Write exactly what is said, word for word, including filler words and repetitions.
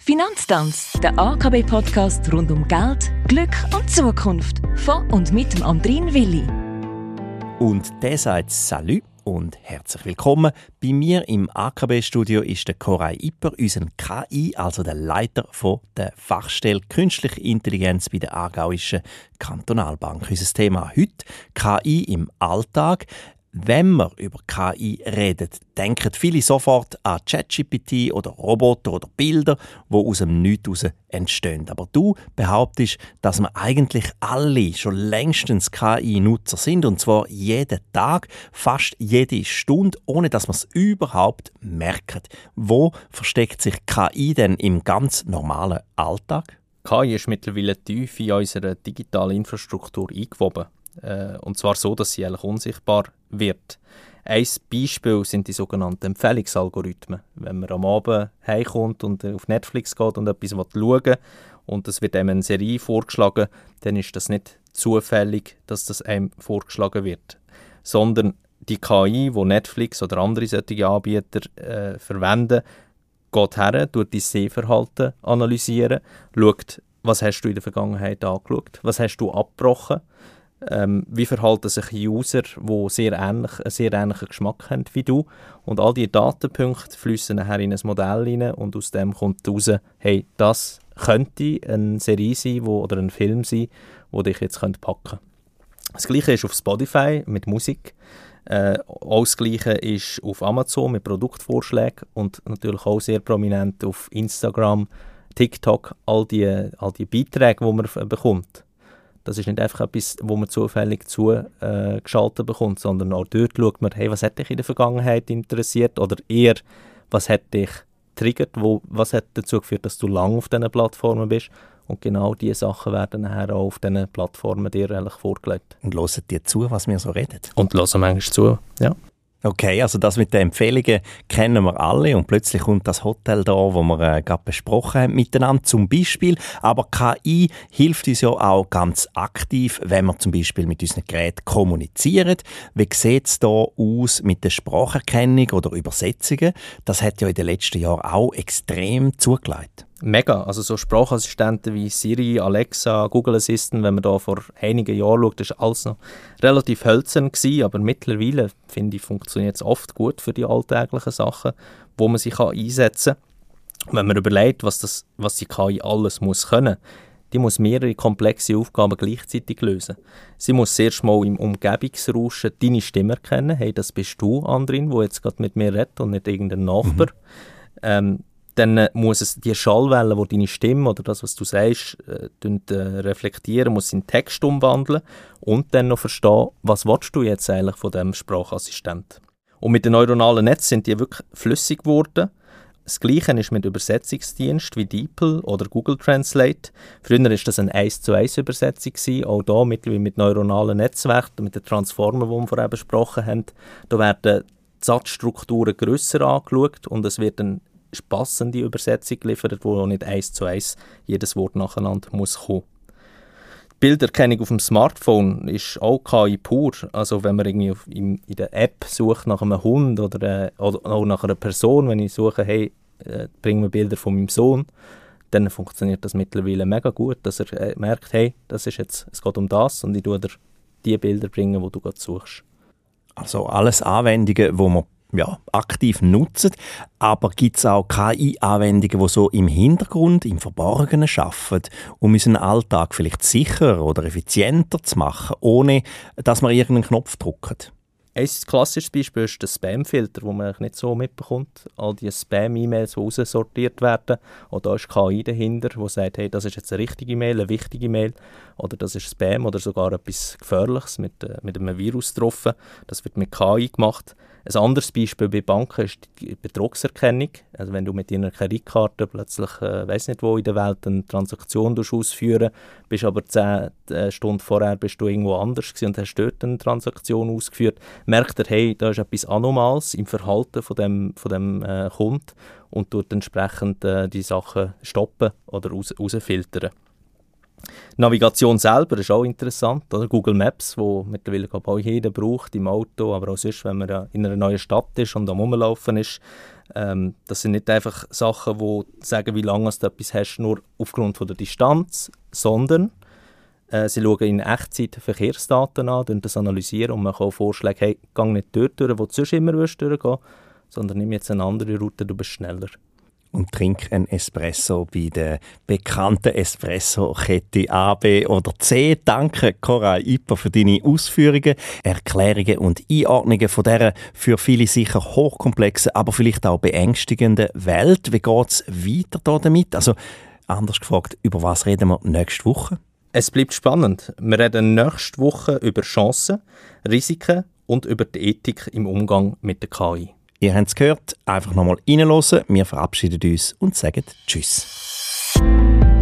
Finanztanz, der A K B-Podcast rund um Geld, Glück und Zukunft. Von und mit dem Andrin Willi. Und der sagt Salü und herzlich willkommen. Bei mir im A K B-Studio ist der Koray Ipper, unser K I, also der Leiter von der Fachstelle Künstliche Intelligenz bei der Aargauischen Kantonalbank. Unser Thema heute, K I im Alltag. Wenn wir über K I reden, denken viele sofort an ChatGPT oder Roboter oder Bilder, die aus dem Nichts heraus entstehen. Aber du behauptest, dass wir eigentlich alle schon längstens K I-Nutzer sind, und zwar jeden Tag, fast jede Stunde, ohne dass wir es überhaupt merken. Wo versteckt sich K I denn im ganz normalen Alltag? K I ist mittlerweile tief in unserer digitalen Infrastruktur eingewoben. Äh, und zwar so, dass sie eigentlich unsichtbar wird. Ein Beispiel sind die sogenannten Empfehlungsalgorithmen. Wenn man am Abend heimkommt und auf Netflix geht und etwas schauen will und es wird einem eine Serie vorgeschlagen, dann ist das nicht zufällig, dass das einem vorgeschlagen wird. Sondern die K I, die Netflix oder andere solche Anbieter äh, verwenden, geht her, tut dein Sehverhalten analysieren, schaut, was hast du in der Vergangenheit angeschaut, was hast du abgebrochen, Ähm, wie verhalten sich User, die sehr ähnlich, einen sehr ähnlichen Geschmack haben wie du. Und all diese Datenpunkte fließen nachher in ein Modell rein und aus dem kommt raus, hey, das könnte eine Serie sein wo, oder ein Film sein, der dich jetzt packen könnte. Das Gleiche ist auf Spotify mit Musik. Äh, auch das Gleiche ist auf Amazon mit Produktvorschlägen und natürlich auch sehr prominent auf Instagram, TikTok, all die, all die Beiträge, die man äh, bekommt. Das ist nicht einfach etwas, wo man zufällig zugeschaltet äh, bekommt, sondern auch dort schaut man, hey, was hat dich in der Vergangenheit interessiert oder eher, was hat dich triggert, wo, was hat dazu geführt, dass du lange auf diesen Plattformen bist. Und genau diese Sachen werden nachher auch auf diesen Plattformen dir eigentlich vorgelegt. Und hören dir zu, was wir so reden? Und hören manchmal zu, ja. Okay, also das mit den Empfehlungen kennen wir alle und plötzlich kommt das Hotel da, wo wir äh, gerade besprochen haben miteinander, zum Beispiel. Aber K I hilft uns ja auch ganz aktiv, wenn wir zum Beispiel mit unseren Geräten kommunizieren. Wie sieht es da aus mit der Spracherkennung oder Übersetzungen? Das hat ja in den letzten Jahren auch extrem zugelegt. Mega, also so Sprachassistenten wie Siri, Alexa, Google Assistant, wenn man da vor einigen Jahren schaut, das war alles noch relativ hölzern gewesen, aber mittlerweile, finde ich, funktioniert es oft gut für die alltäglichen Sachen, wo man sich einsetzen kann. Wenn man überlegt, was, das, was die K I alles muss können, die muss mehrere komplexe Aufgaben gleichzeitig lösen. Sie muss zuerst mal im Umgebungsrauschen deine Stimme erkennen, hey, das bist du, Andrin, der jetzt gerade mit mir redet und nicht irgendein Nachbar. Mhm. Ähm, Dann muss es die Schallwellen, die deine Stimme oder das, was du sagst, äh, reflektieren, muss in Text umwandeln und dann noch verstehen, was willst du jetzt eigentlich von diesem Sprachassistent. Und mit den neuronalen Netzen sind die wirklich flüssig geworden. Das Gleiche ist mit Übersetzungsdiensten wie DeepL oder Google Translate. Früher war das eine eins zu eins Übersetzung, auch hier mittlerweile mit neuronalen Netzwerken, mit den Transformern, die wir vorher besprochen haben. Da werden die Satzstrukturen grösser angeschaut und es wird ein passende Übersetzung geliefert, wo nicht eins zu eins jedes Wort nacheinander muss kommen. Die Bilderkennung auf dem Smartphone ist auch K I pur. Also wenn man irgendwie auf, in, in der App sucht nach einem Hund oder, äh, oder auch nach einer Person, wenn ich suche, hey, äh, bring mir Bilder von meinem Sohn, dann funktioniert das mittlerweile mega gut, dass er äh, merkt, hey, das ist jetzt, es geht um das und ich tue dir die Bilder bringen, die du gerade suchst. Also alles Anwendungen, die man ja, aktiv nutzen, aber gibt es auch K I-Anwendungen, die so im Hintergrund, im Verborgenen arbeiten, um unseren Alltag vielleicht sicherer oder effizienter zu machen, ohne dass man irgendeinen Knopf drückt? Ein klassisches Beispiel ist der Spam-Filter, den man nicht so mitbekommt. All die Spam-E-Mails, die raussortiert werden. Und da ist K I dahinter, die sagt, hey, das ist jetzt eine richtige Mail, eine wichtige Mail. Oder das ist Spam oder sogar etwas Gefährliches mit, mit einem Virus drauf. Das wird mit K I gemacht. Ein anderes Beispiel bei Banken ist die Betrugserkennung. Also wenn du mit deiner Kreditkarte plötzlich, äh, weiss nicht wo in der Welt, eine Transaktion ausführen, bist aber zehn äh, Stunden vorher bist du irgendwo anders gewesen und hast dort eine Transaktion ausgeführt, merkt er, hey, da ist etwas Anomales im Verhalten von dem, von dem äh, Kunden und tut entsprechend äh, die Sachen stoppen oder raus, rausfiltern. Navigation selber ist auch interessant, oder? Google Maps, wo mittlerweile auch jeder braucht, im Auto, aber auch sonst, wenn man in einer neuen Stadt ist und am Rumlaufen ist, Ähm, das sind nicht einfach Sachen, die sagen, wie lange du etwas hast, nur aufgrund von der Distanz, sondern äh, sie schauen in Echtzeit Verkehrsdaten an, das analysieren und man kann vorschlagen, hey, geh nicht dort durch, wo du sonst immer durchgehen willst, sondern nimm jetzt eine andere Route, du bist schneller. Und trink einen Espresso bei der bekannten Espresso-Kette A, B oder C. Danke, Koray Ipper, für deine Ausführungen, Erklärungen und Einordnungen von dieser für viele sicher hochkomplexen, aber vielleicht auch beängstigenden Welt. Wie geht es weiter da damit? Also, anders gefragt, über was reden wir nächste Woche? Es bleibt spannend. Wir reden nächste Woche über Chancen, Risiken und über die Ethik im Umgang mit der K I. Ihr habt es gehört, einfach nochmal reinhören. Wir verabschieden uns und sagen Tschüss.